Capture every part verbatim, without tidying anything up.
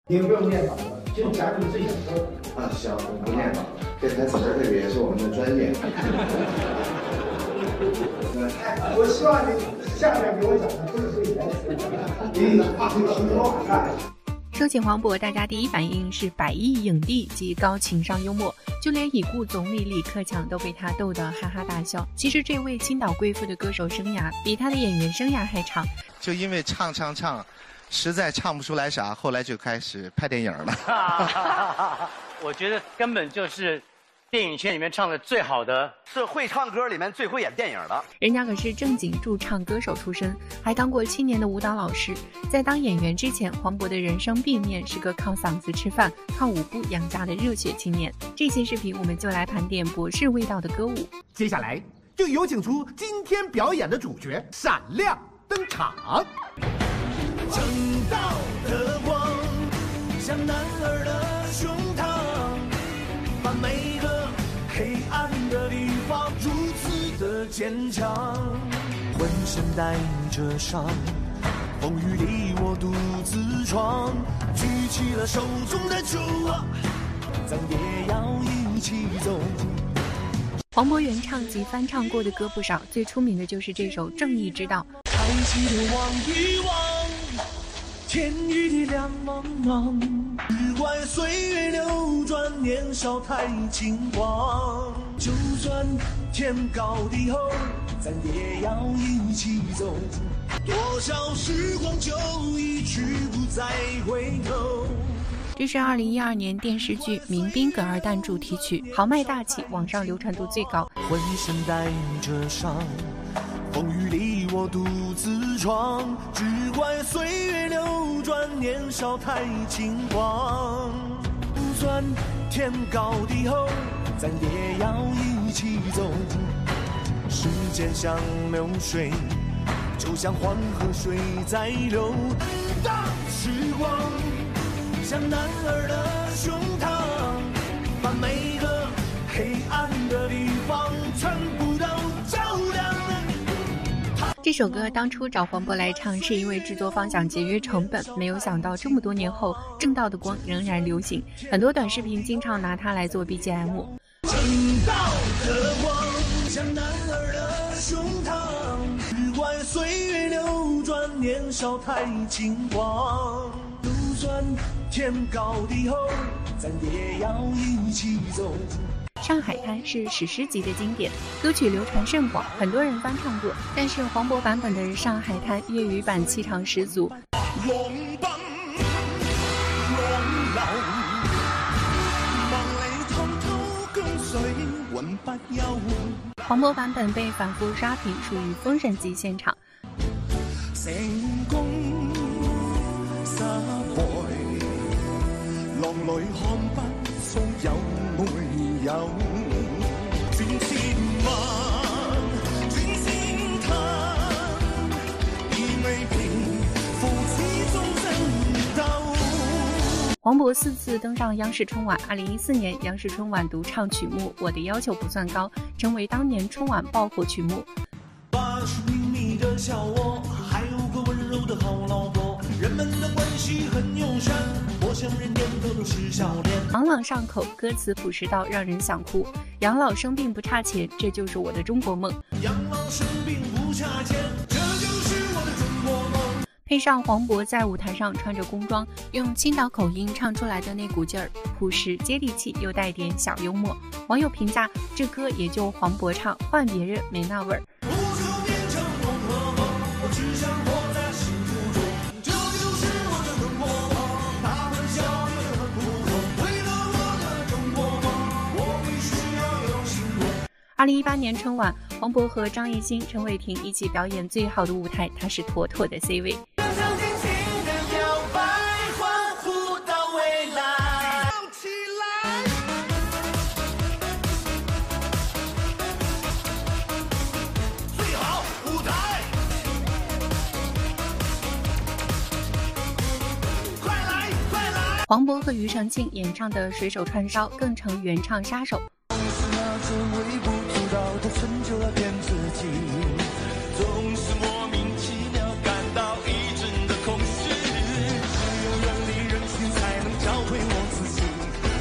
你不用念稿了，就讲你最想说的。 啊，行，我不念稿了，这台词儿这个也是我们的专业。 我希望你下面给我讲的都是对台词，你话会说说看。 说起黄渤，大家第一反应是百亿影帝及高情商幽默，就连已故总理李克强都被他逗得哈哈大笑。其实这位青岛贵妇的歌手生涯比他的演员生涯还长， 就因为唱唱唱实在唱不出来啥，后来就开始拍电影了。 我觉得根本就是电影圈里面唱的最好的， 是会唱歌里面最会演电影的。 人家可是正经驻唱歌手出身，还当过七年的舞蹈老师。在当演员之前，黄渤的人生 B 面是个靠嗓子吃饭、靠舞步养家的热血青年。这些视频我们就来盘点博士味道的歌舞。 接下来就有请出今天表演的主角闪亮登场。 正道的光像男儿的胸膛，把每个黑暗的地方如此的坚强，浑身带着伤，风雨里我独自闯，举起了手中的酒，咱也要一起走。 黄渤原唱及翻唱过的歌不少，最出名的就是这首《正义之道》。 抬起头望一望，天与地两茫茫，只怪岁月流转，年少太轻狂。就算天高地厚，咱也要一起走。多少时光就一去不再回头。 这是二零一二年电视剧《民兵葛二蛋》主题曲，豪迈大气，网上流传度最高。 浑身带着伤，风雨里我独自闯，只怪岁月流转，年少太轻狂。就算天高地厚，咱也要一起走。时间像流水，就像黄河水在流，当时光像男儿的胸膛，把每个黑暗的地方全部都照亮。 这首歌当初找黄渤来唱，是因为制作方想节约成本，没有想到这么多年后，《正道的光》仍然流行，很多短视频经常拿它来做 B G M。 正道的光像男儿的胸膛，只怪岁月流转，年少太轻狂。就算天高地厚，咱也要一起走。 上海滩是史诗级的经典，歌曲流传甚广，很多人翻唱过。但是黄渤版本的上海滩粤语版气场十足。 浪奔浪流，萬里滔滔江水永不休。 黃渤版本被反复刷屏，属於封神級現場。 成功失敗，浪裏看不出有沒有。轉千萬，轉千灘，已未平復始終爭鬥。 黃渤四次登上央視春晚，二零一四年央視春晚獨唱曲目《我的要求不算高》，成為當年春晚爆火曲目。 八十平米的小窩，還有個溫柔的好老婆，人們的關係很友善，陌生人點頭都是笑臉。 朗朗上口，歌詞樸實到讓人想哭。養老生病不差錢，這就是我的中國夢。 養老生病不差錢，這就是我的中國夢。 配上黃渤在舞台上穿着工裝，用青島口音唱出來的那股勁兒，樸實接地氣，又帶點小幽默。網友評價，這歌也就黃渤唱，換別人沒那味兒。二零一八年春晚，黃渤和張藝興、陳偉霆一起表演最好的舞台，他是妥妥的 C 位。黃渤和庾澄慶演唱的《水手串燒》更成原唱殺手。 的成就了骗自己，总是莫名其妙感到一阵的空虚，只有远离人群才能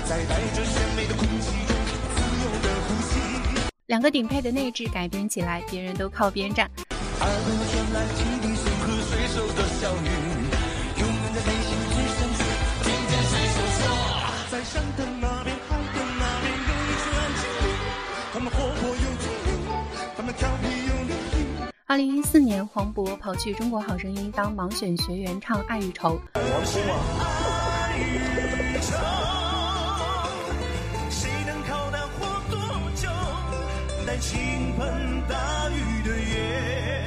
在带着鲜美的空气中自由的呼吸。 两个顶配的内置改编起来，别人都靠边站。 耳边传来汽笛声和水手的笑语，永远在内心只相信，听见水手说，在山的那边，海的那边有一群安静灵，他们活泼又精灵，他们调皮又伶俐。 二零一四年，黄渤跑去中国好声音当盲选学员唱《爱与愁》。 我是爱与愁，谁能靠它活多久？在倾盆大雨的夜，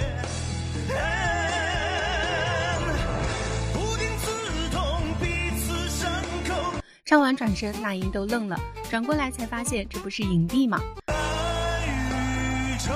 不停刺痛彼此伤口。 唱完转身，那英都愣了，转过来才发现这不是影帝吗？ 爱与愁，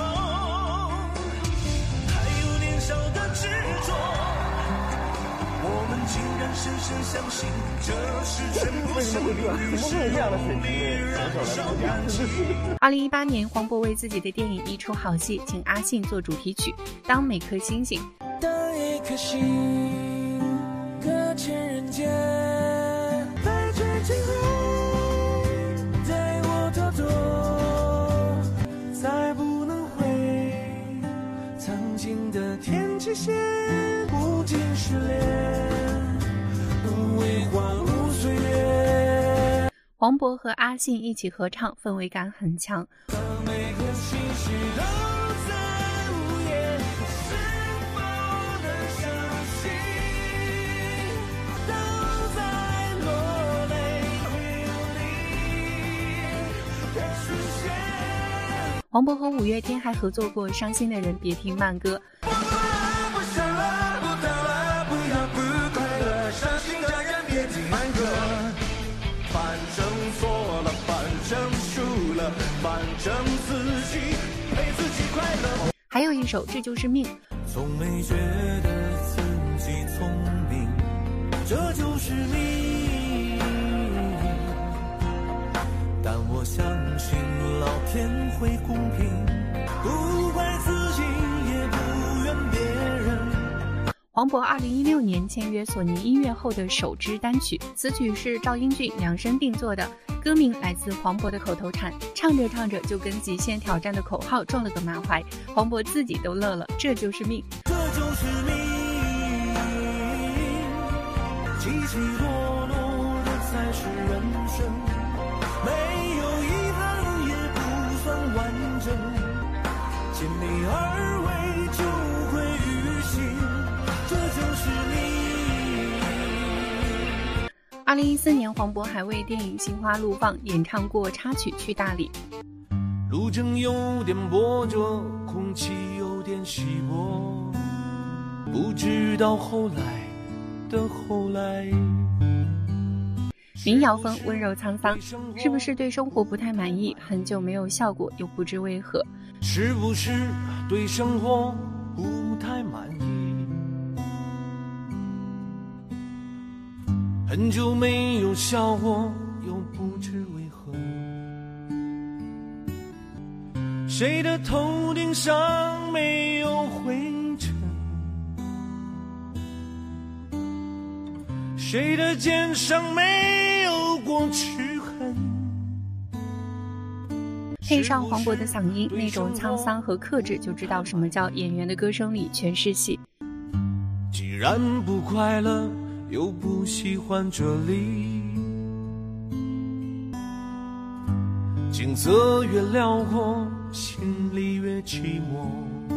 还有年少的执着，我们竟然深深相信，这是全部生命与时光里燃烧燃起。 二零一八年，黄渤为自己的电影一出好戏，请阿信做主题曲，当每颗星星。 当一颗星搁浅人间，在最近后带我逃脱，再不能回曾经的天际线，不尽失恋，无为花无岁月。 黄渤和阿信一起合唱，氛围感很强。 每颗心事都在午夜，是否能相信，都在落泪流离的视线。 黄渤和五月天还合作过《伤心的人别听慢歌》。 不想了，不逃了，不要不快乐，伤心的人别听慢歌。反正错了，反正输了，反正自己陪自己快乐。 还有一首《这就是命》。 从没觉得自己聪明，这就是命。但我相信老天会公平，不怪自己，也不怨别人。 黄渤二零一六年签约索尼音乐后的首支单曲，此曲是赵英俊量身定做的，歌名来自黄渤的口头禅，唱着唱着就跟极限挑战的口号撞了个满怀，黄渤自己都乐了，这就是命。 这就是命，起起落落的才是人生，没有遗憾也不算完整，尽力而为就会于心，这就是命。 二零一四年，黄渤还为电影《心花怒放》演唱过插曲《去大理》。 路程有点波折，空气有点稀薄，不知道后来的后来。 民谣风温柔沧桑，是不是对生活不太满意？很久没有笑过，又不知为何。 是不是对生活不太满意？很久没有笑过，又不知为何。谁的头顶上没有灰尘？谁的肩上没有过齿痕？ 配上黄渤的嗓音，那种沧桑和克制，就知道什么叫演员的歌声里全是戏。 既然不快乐，又不喜欢这里，景色越辽阔，心里越寂寞。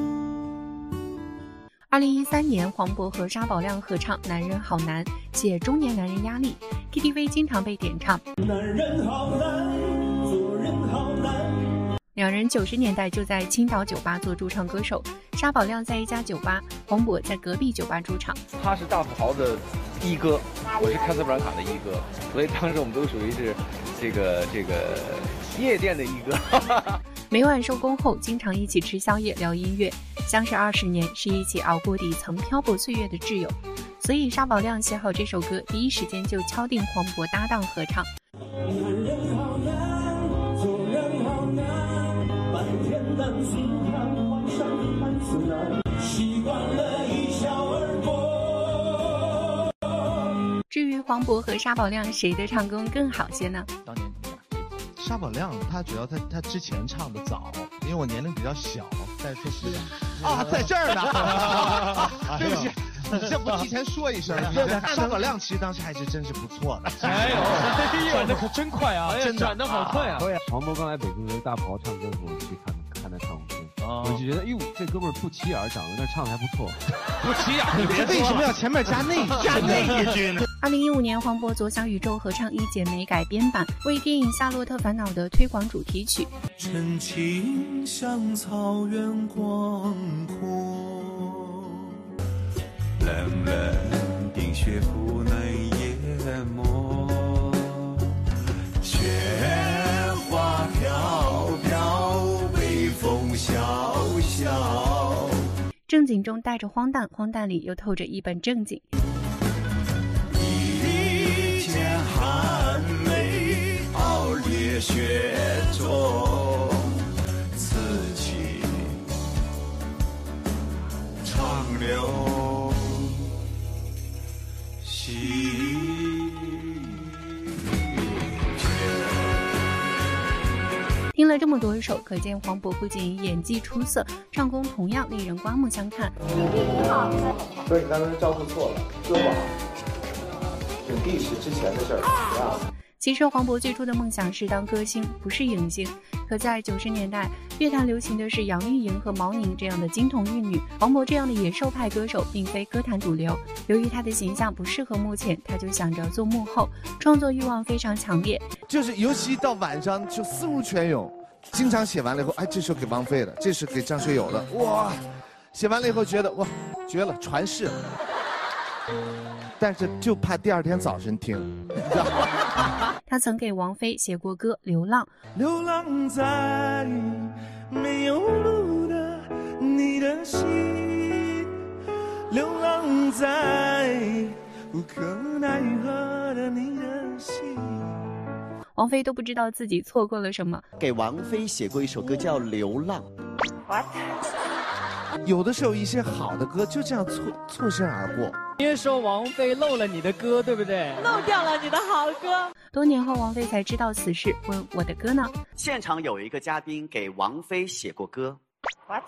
二零一三年，黄渤和沙宝亮合唱《男人好难》，写中年男人压力 ，K T V 经常被点唱。 男人好难，做人好难。 两人九十年代就在青岛酒吧做驻唱歌手，沙宝亮在一家酒吧，黄渤在隔壁酒吧驻唱。 他是大土豪的一哥，我是卡斯布兰卡的一哥，所以当时我们都属于是这个这个夜店的一哥。 每晚收工后，经常一起吃宵夜聊音乐，相识二十年，是一起熬过底层漂泊岁月的挚友。所以沙宝亮写好这首歌，第一时间就敲定黄渤搭档合唱。 男人好难，做人好难，白天担心看，晚上看自然，习惯了一笑而过。 至于黄渤和沙宝亮谁的唱功更好些呢？ 当年沙宝亮他主要他他之前唱的早，因为我年龄比较小，但确实啊在这儿呢，对不起。你这不提前说一声？沙宝亮其实当时还是真是不错的。 哎呦，转的可真快啊！ 真的转的好快啊！ 黄渤刚来北京的时候，大袍唱歌的时候，我去看看他唱过歌， 哦、 我就觉得，哎呦，这哥们儿不起眼，长得那唱的还不错。 不起眼，你别为什么要前面加那加那一句呢？ 二零一五年，黄渤左小宇宙合唱《一剪梅》改编版，为电影《夏洛特烦恼》的推广主题曲。 真情像草原广阔。冷冷冰雪不能淹没，雪花飘飘，微风萧萧。 正经中带着荒诞，荒诞里又透着一本正经。 一剑寒梅，傲烈雪中，刺激长流。 听了这么多首，可见黄渤不仅演技出色，唱功同样令人刮目相看。 弟弟你好，不是你刚才招呼错了，歌不好。影帝是之前的事儿，不要。 其实黄渤最初的梦想是当歌星，不是影星。可在九十年代，乐坛流行的是杨钰莹和毛宁这样的金童玉女，黄渤这样的野兽派歌手并非歌坛主流。由于他的形象不适合幕前，他就想着做幕后，创作欲望非常强烈。 就是尤其到晚上就思如泉涌，经常写完了以后，哎，这首给王菲的，这是给张学友的，哇，写完了以后觉得哇，绝了，传世了。但是就怕第二天早晨听，你知道吗？ 他曾给王菲写过歌《流浪》。 流浪在没有路的你的心，流浪在无可奈何的你的心。 王菲都不知道自己错过了什么。 给王菲写过一首歌叫《流浪》。 What？ 有的时候一些好的歌就这样错错身而过。 因为说王菲漏了你的歌，对不对？ 漏掉了你的好歌。 多年后，王菲才知道此事，问我的歌呢？ 现场有一个嘉宾给王菲写过歌。 What？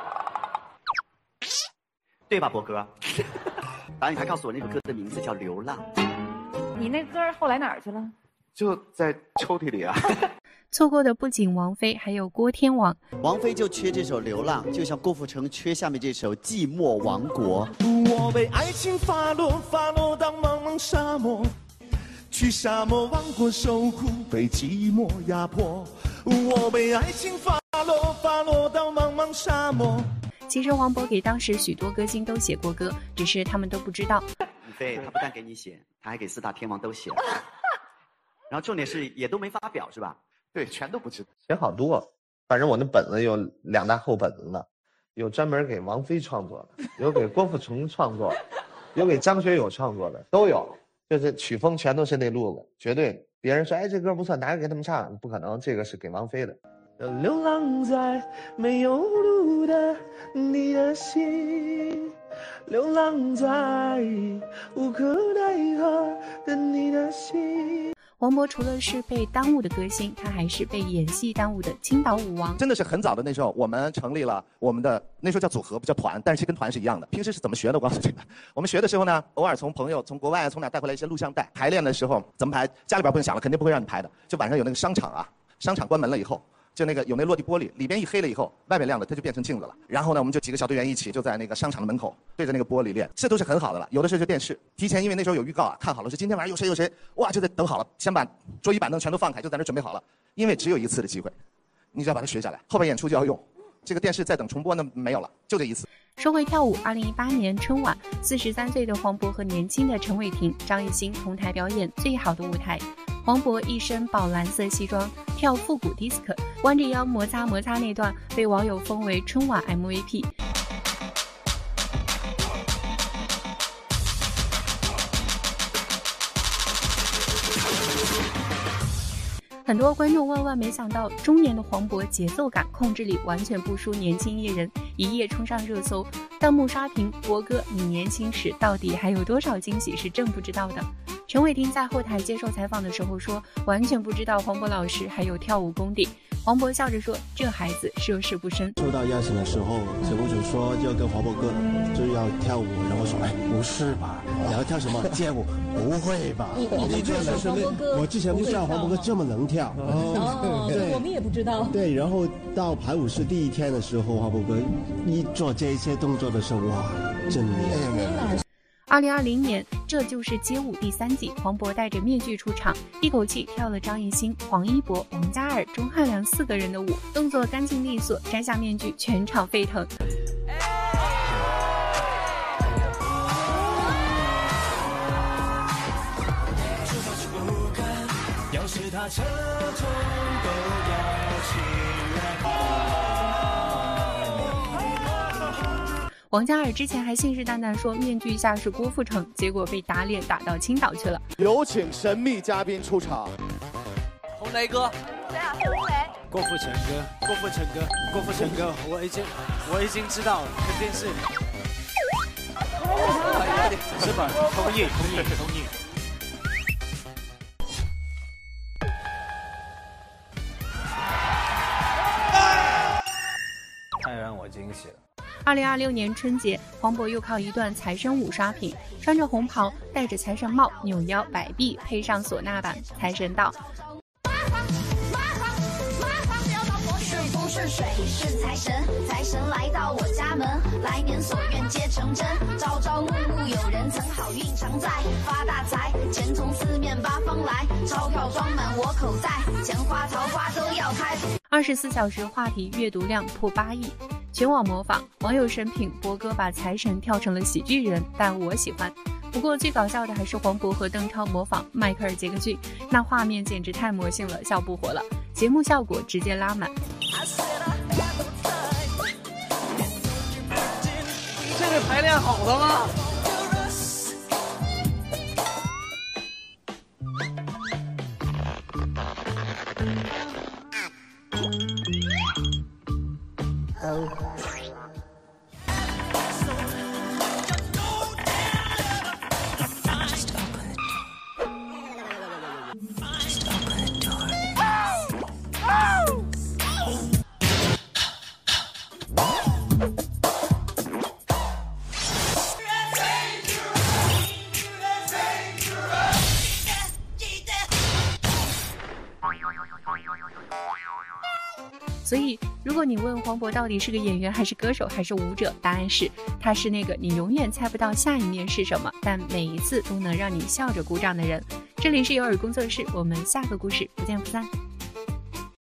对吧，博哥？然后你还告诉我那首歌的名字叫《流浪》。 你那歌后来哪儿去了？ 就在抽屉里啊。 错过的不仅王菲，还有郭天王。 王菲就缺这首《流浪》，就像郭富城缺下面这首《寂寞王国》。 我被爱情发落，发落到茫茫沙漠，去沙漠王国受苦，被寂寞压迫。我被爱情发落，发落到茫茫沙漠。 其实黄渤给当时许多歌星都写过歌，只是他们都不知道。 对，他不但给你写，他还给四大天王都写了。然后重点是也都没发表，是吧？ 对，全都不知道，写好多。反正我那本子有两大厚本子呢，有专门给王菲创作的，有给郭富城创作的，有给张学友创作的，都有。就是曲风全都是那路子，绝对。别人说哎这歌不错，拿着给他们唱，不可能，这个是给王菲的。 流浪在没有路的你的心，流浪在无可奈何的你的心。 黄渤除了是被耽误的歌星，他还是被演戏耽误的青岛舞王。 真的是很早的那时候，我们成立了我们的那时候叫组合，不叫团，但是其实跟团是一样的。平时是怎么学的？我告诉你们，我们学的时候呢，偶尔从朋友从国外从哪带回来一些录像带，排练的时候怎么排？家里边不用想了，肯定不会让你排的。就晚上有那个商场啊，商场关门了以后。就那个有那落地玻璃，里边一黑了以后，外面亮的，它就变成镜子了。然后呢，我们就几个小队员一起就在那个商场的门口对着那个玻璃练，这都是很好的了。有的时候就电视，提前因为那时候有预告啊，看好了是今天晚上有谁有谁，哇，就在等好了，先把桌椅板凳全都放开，就在那准备好了，因为只有一次的机会，你只要把它学下来，后边演出就要用。这个电视再等重播呢没有了，就这一次。 说回跳舞，二零一八年春晚，四十三岁的黄渤和年轻的陈伟霆、张艺兴同台表演《最好的舞台》。黄渤一身宝蓝色西装跳复古 disc， 弯着腰摩擦摩擦那段被网友封为春晚 M V P。很多观众万万没想到，中年的黄渤节奏感、控制力完全不输年轻艺人，一夜冲上热搜，弹幕刷屏：博哥，你年轻时到底还有多少惊喜是朕不知道的？ 陈伟霆在后台接受采访的时候说，完全不知道黄渤老师还有跳舞功底。黄渤笑着说，这孩子涉世不深。 收到邀请的时候，节目组说要跟黄渤哥就要跳舞，然后说，哎，不是吧？你要跳什么街舞？不会吧？ 你你之前黄渤哥， 我之前不知道黄渤哥这么能跳。 哦，对，我们也不知道。 对，然后到排舞室第一天的时候，黄渤哥一做这些动作的时候，哇，真厉害！ 二零二零年，这就是街舞第三季，黄渤戴着面具出场，一口气跳了张艺兴、黄一博、王嘉尔、钟汉良四个人的舞，动作干净利索，摘下面具，全场沸腾。 要是他车中都要起来。 王嘉尔之前还信誓旦旦说面具下是郭富城，结果被打脸打到青岛去了。 有请神秘嘉宾出场。 红雷哥， 谁啊？红雷。 郭富城哥，郭富城哥，郭富城哥，我已经我已经知道了，肯定是。是吧？同意，同意，同意。 太让我惊喜了。 二零二六年春节，黄渤又靠一段财神舞刷屏，穿着红袍，戴着财神帽，扭腰摆臂，配上唢呐版，财神到。 顺风顺水是财神，财神来到我家门，来年所愿皆成真，朝朝暮暮有人曾好运常在，发大财，钱从四面八方来，钞票装满我口袋，钱花桃花都要开。 二十四小时话题阅读量破八亿。全网模仿，网友神评博哥把财神跳成了喜剧人，但我喜欢。不过最搞笑的还是黄渤和邓超模仿迈克尔·杰克逊，那画面简直太魔性了，笑不活了，节目效果直接拉满。 这个排练好了吗？ 所以，如果你问黄渤到底是个演员还是歌手还是舞者，答案是他是那个你永远猜不到下一面是什么，但每一次都能让你笑着鼓掌的人。这里是有耳工作室，我们下个故事不见不散。